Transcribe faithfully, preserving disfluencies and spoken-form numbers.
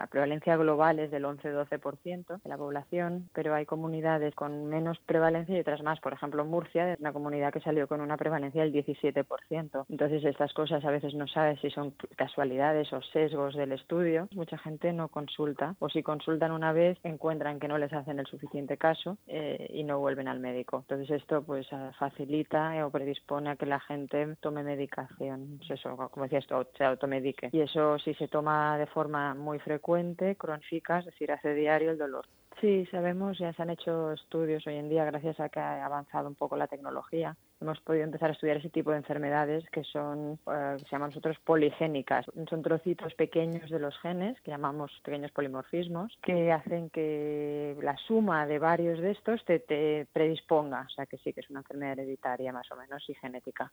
la prevalencia global es del once doce por ciento de la población, pero hay comunidades con menos prevalencia y otras más. Por ejemplo, Murcia es una comunidad que salió con una prevalencia del diecisiete por ciento. Entonces, estas cosas a veces no sabes si son casualidades o sesgos del estudio. Mucha gente no consulta, o si consultan una vez encuentran que no les hacen el suficiente caso eh, y no vuelven al médico. Entonces, esto pues facilita eh, o predispone a que la gente tome medicación. Pues eso, como decías tú, se automedique. Y eso, si se toma de forma muy frecuente, cronifica, es decir, hace diario el dolor. Sí, sabemos, ya se han hecho estudios hoy en día, gracias a que ha avanzado un poco la tecnología. Hemos podido empezar a estudiar ese tipo de enfermedades que son, eh, se llaman nosotros poligénicas. Son trocitos pequeños de los genes, que llamamos pequeños polimorfismos, que hacen que la suma de varios de estos te, te predisponga. O sea que sí que es una enfermedad hereditaria más o menos y genética.